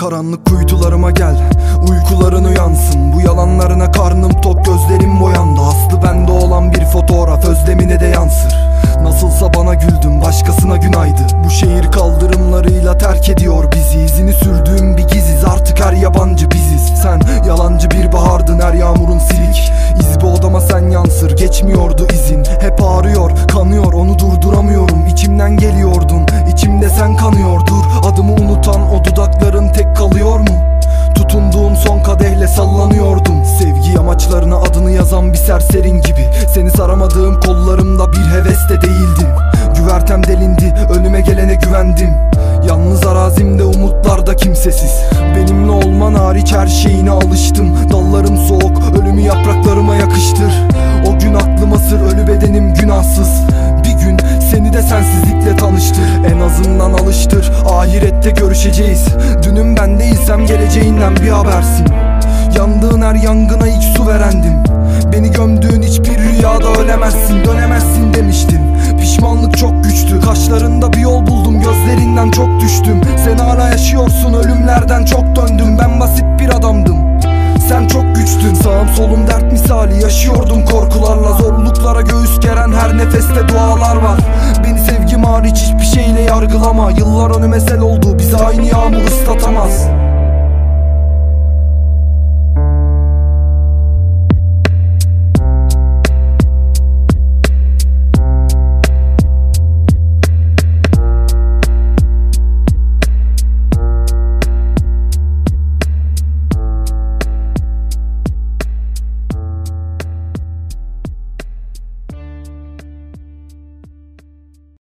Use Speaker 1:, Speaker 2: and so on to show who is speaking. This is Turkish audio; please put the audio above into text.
Speaker 1: Karanlık kuytularıma gel, uykuların uyansın. Bu yalanlarına karnım tok, gözlerim boyandı. Aslı bende olan bir fotoğraf özlemine de yansır. Nasılsa bana güldüm, başkasına günaydı. Bu şehir kaldırımlarıyla terk ediyor bizi. İzini sürdüğüm bir giziz, artık her yabancı biziz. Sen yalancı bir bahardın, her yağmurun silik. İz bu odama sen yansır, geçmiyordu izin. Hep ağrıyor, kanıyor, onu durduramıyorum. İçimden geliyordun, içimde sen kanıyordur. Adımı unutan o dudakların tek kalıyor mu? Tutunduğum son kadehle sallanıyordum. Sevgi amaçlarına adını yazan bir serserin gibi. Seni saramadığım kollarımda bir heves de değildim. Güvertem delindi, önüme gelene güvendim. Yalnız arazimde, umutlarda kimsesiz. Benimle olman hariç her şeyine alıştım. Dallarım soğuk, ölümü yapraklarıma yakıştır. O gün aklıma sır, ölü bedenim günahsız. Bir gün seni de sensizlikle tanıştır. En azından alıştır, ahirette görüşeceğiz. Dünüm ben değilsem geleceğinden bir habersin. Yandığın her yangına ilk su verendim. Beni gömdüğün hiçbir rüyada ölemezsin, dönemezsin demiştin. Pişmanlık çok güçlü, kaşlarında bir yol buldum, gözlerinden çok düştüm. Sen hala yaşıyorsun, ölümlerden çok döndüm. Ben basit bir adamdım, sen çok güçtün. Sağım solum dert misali, yaşıyordum korkularla. Zorluklara göğüs geren her nefeste dualar var. Beni sevgim hariç hiçbir şeyle yargılama. Yıllar önüme sel oldu, bizi aynı yağmur ıslatamaz.